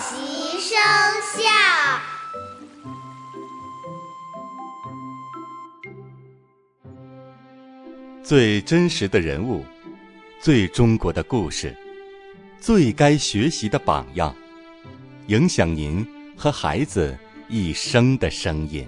习生效。 最真实的人物，最中国的故事，最该学习的榜样，影响您和孩子一生的声音。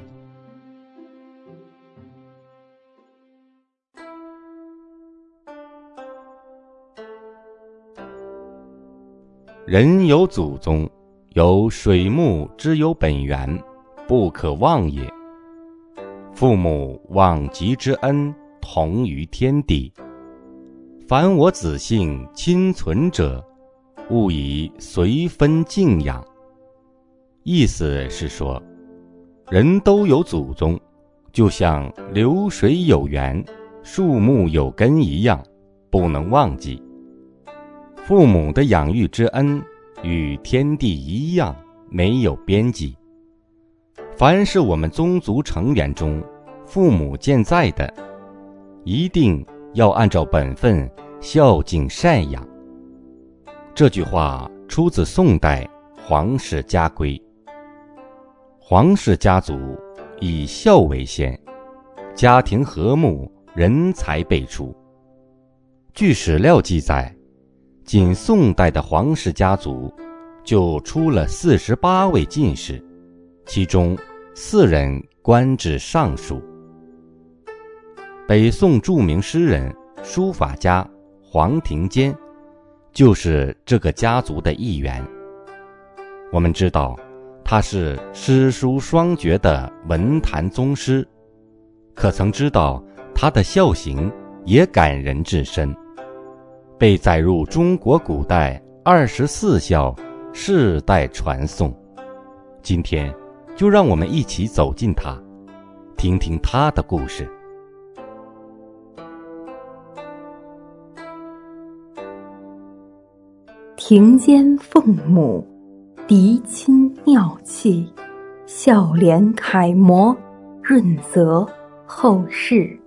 人有祖宗，有水木之有本源，不可忘也。父母望极之恩，同于天地。凡我子姓亲存者，勿以随分敬仰。意思是说，人都有祖宗，就像流水有源，树木有根一样，不能忘记。父母的养育之恩与天地一样，没有边际。凡是我们宗族成员中父母健在的，一定要按照本分孝敬赡养。这句话出自宋代黄氏家规。黄氏家族以孝为先，家庭和睦，人才辈出。据史料记载，仅宋代的黄氏家族就出了48位进士，其中4人官至尚书。北宋著名诗人、书法家黄庭坚就是这个家族的一员。我们知道他是诗书双绝的文坛宗师，可曾知道他的孝行也感人至深，被载入中国古代24孝，世代传颂。今天就让我们一起走进他，听听他的故事。 庭坚奉母，嫡亲尿气，孝廉楷模，润泽后世。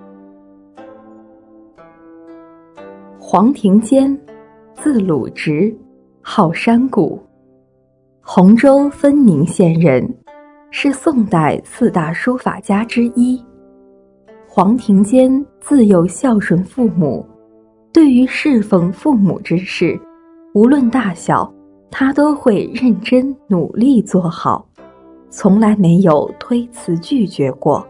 黄庭坚，字鲁直，号山谷，洪州分宁县人，是宋代4大书法家之一。黄庭坚自幼孝顺父母，对于侍奉父母之事，无论大小，他都会认真努力做好，从来没有推辞拒绝过。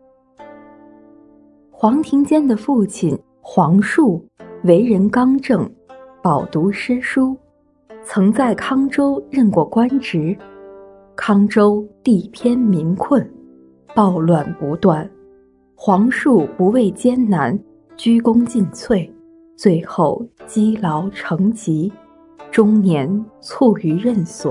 黄庭坚的父亲黄树为人刚正，饱读诗书，曾在康州任过官职。康州地偏民困，暴乱不断，黄树不畏艰难，鞠躬尽瘁，最后积劳成疾，终年卒于任所。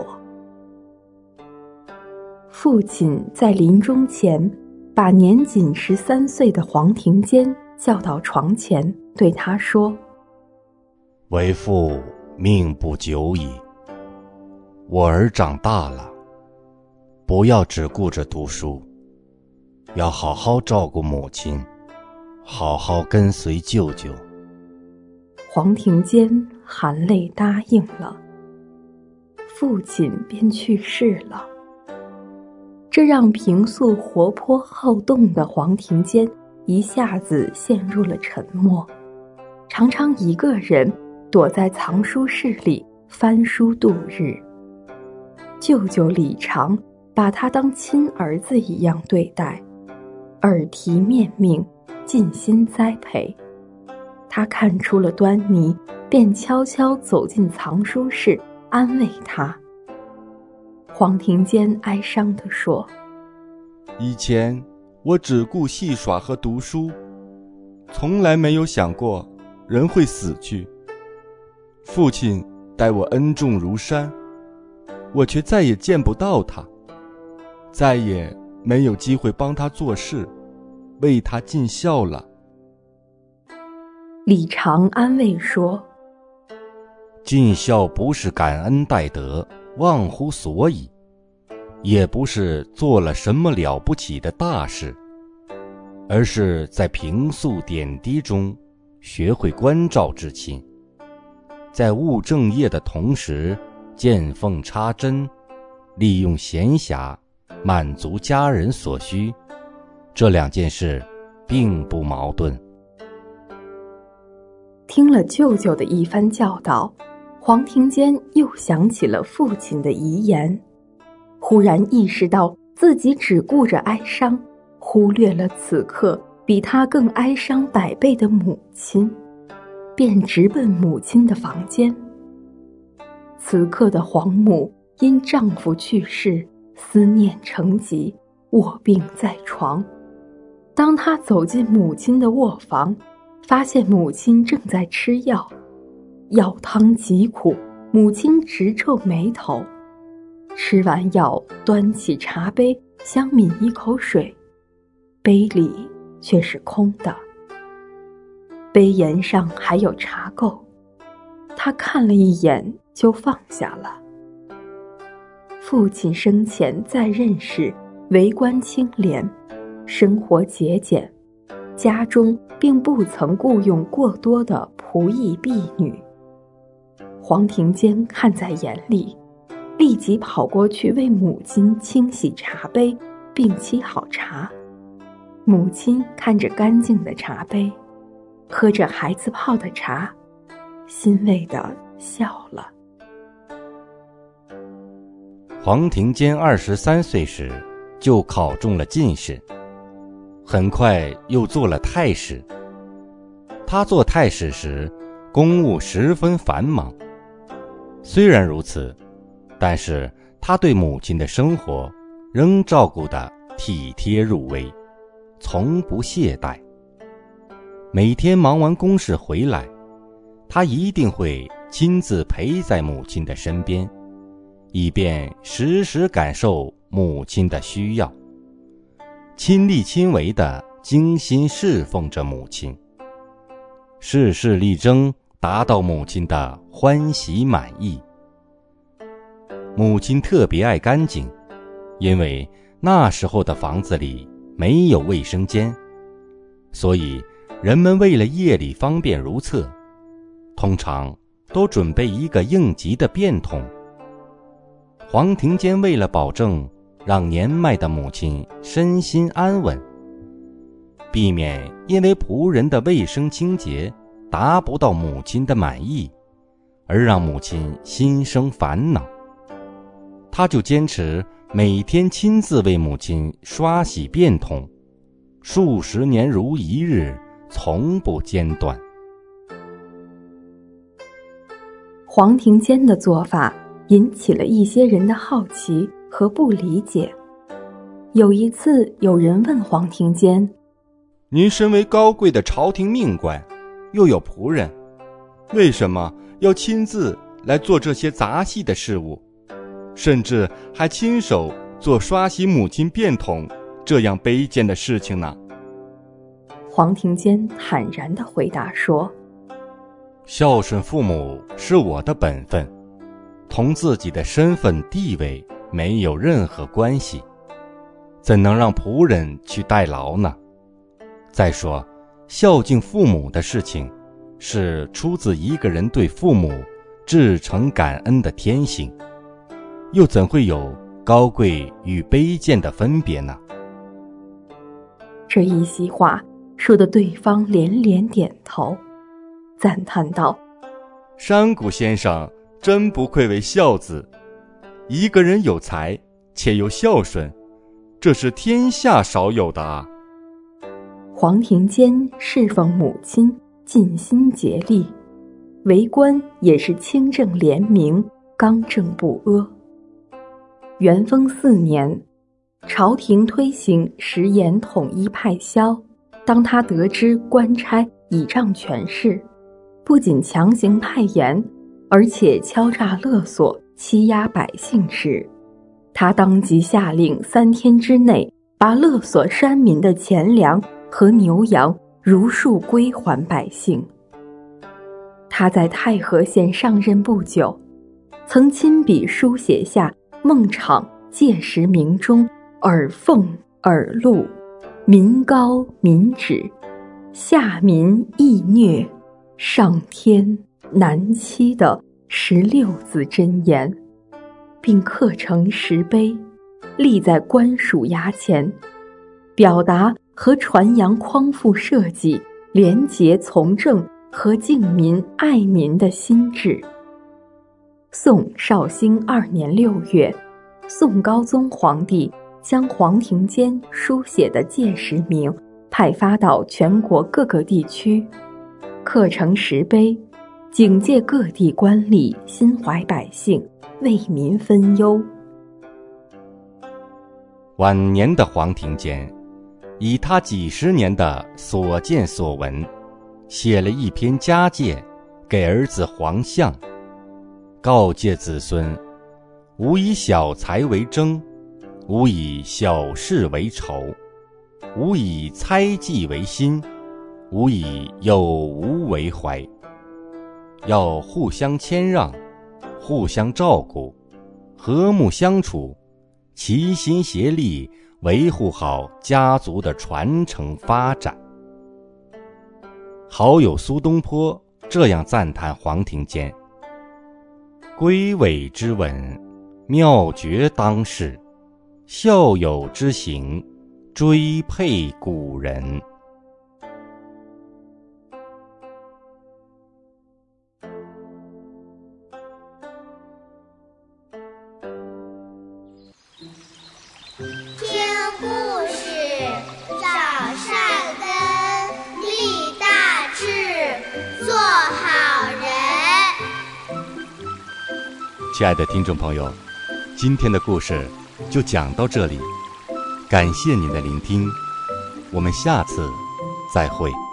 父亲在临终前，把年仅13岁的黄庭坚叫到床前，对他说： 为父命不久矣，我儿长大了，不要只顾着读书，要好好照顾母亲，好好跟随舅舅。 黄庭坚含泪答应了，父亲便去世了。这让平素活泼好动的黄庭坚一下子陷入了沉默，常常一个人躲在藏书室里翻书度日。舅舅李常把他当亲儿子一样对待，耳提面命，尽心栽培。他看出了端倪，便悄悄走进藏书室安慰他。黄庭坚哀伤地说： 以前我只顾戏耍和读书，从来没有想过人会死去。父亲待我恩重如山，我却再也见不到他，再也没有机会帮他做事，为他尽孝了。 李常安慰说： 尽孝不是感恩戴德，忘乎所以，也不是做了什么了不起的大事，而是在平素点滴中学会关照至亲，在务正业的同时见缝插针，利用闲暇满足家人所需，这两件事并不矛盾。 听了舅舅的一番教导，黄庭坚又想起了父亲的遗言，忽然意识到自己只顾着哀伤，忽略了此刻比他更哀伤100倍的母亲，便直奔母亲的房间。此刻的黄母因丈夫去世，思念成疾，卧病在床。当她走进母亲的卧房，发现母亲正在吃药，药汤极苦，母亲直皱眉头。吃完药，端起茶杯想抿一口水，杯里却是空的，杯沿上还有茶垢，她看了一眼就放下了。父亲生前在任时为官清廉，生活节俭，家中并不曾雇佣过多的仆役婢女。黄庭坚看在眼里，立即跑过去为母亲清洗茶杯并沏好茶。母亲看着干净的茶杯，喝着孩子泡的茶，欣慰地笑了。 黄庭坚23岁时就考中了进士，很快又做了太史。他做太史时，公务十分繁忙。虽然如此，但是他对母亲的生活仍照顾得体贴入微，从不懈怠。每天忙完公事回来，他一定会亲自陪在母亲的身边，以便时时感受母亲的需要，亲力亲为地精心侍奉着母亲，事事力争达到母亲的欢喜满意。母亲特别爱干净，因为那时候的房子里没有卫生间，所以人们为了夜里方便如厕，通常都准备一个应急的便桶。黄庭坚为了保证让年迈的母亲身心安稳，避免因为仆人的卫生清洁达不到母亲的满意，而让母亲心生烦恼，他就坚持每天亲自为母亲刷洗便桶，数十年如一日，从不间断。 黄庭坚的做法引起了一些人的好奇和不理解。有一次，有人问黄庭坚：“ 您身为高贵的朝廷命官，又有仆人，为什么要亲自来做这些杂细的事物，甚至还亲手做刷洗母亲便桶这样卑贱的事情呢？” 黄庭坚坦然地回答说：“ 孝顺父母是我的本分，同自己的身份地位没有任何关系，怎能让仆人去代劳呢？再说，孝敬父母的事情是出自一个人对父母至诚感恩的天性，又怎会有高贵与卑贱的分别呢？” 这一席话说得对方连连点头，赞叹道：“ 山谷先生真不愧为孝子，一个人有才且又孝顺，这是天下少有的啊。” 黄庭坚侍奉母亲尽心竭力，为官也是清正廉明，刚正不阿。元丰4年，朝廷推行食盐统一派销，当他得知官差倚仗权势，不仅强行派盐，而且敲诈勒索，欺压百姓时，他当即下令3天之内把勒索山民的钱粮和牛羊如数归还百姓。他在太和县上任不久，曾亲笔书写下孟昶届时明中耳奉耳禄，民高民止，下民易虐，上天难欺的16字真言， 并刻成石碑，立在官署衙前，表达和传扬匡复社稷、廉洁从政和敬民爱民的心志。宋绍兴2年6月，宋高宗皇帝将黄庭坚书写的戒石铭派发到全国各个地区，刻成石碑，警戒各地官吏心怀百姓，为民分忧。 晚年的黄庭坚以他几十年的所见所闻，写了一篇家诫给儿子黄相，告诫子孙：勿以小财为争，勿以小事为仇，勿以猜忌为心，勿以有无为怀。要互相谦让，互相照顾，和睦相处，齐心协力，维护好家族的传承发展。好友苏东坡这样赞叹黄庭坚：归伪之文，妙绝当世，孝友之行，追佩古人。 听故事，长善根，立大志，做好人。 亲爱的听众朋友，今天的故事就讲到这里，感谢您的聆听，我们下次再会。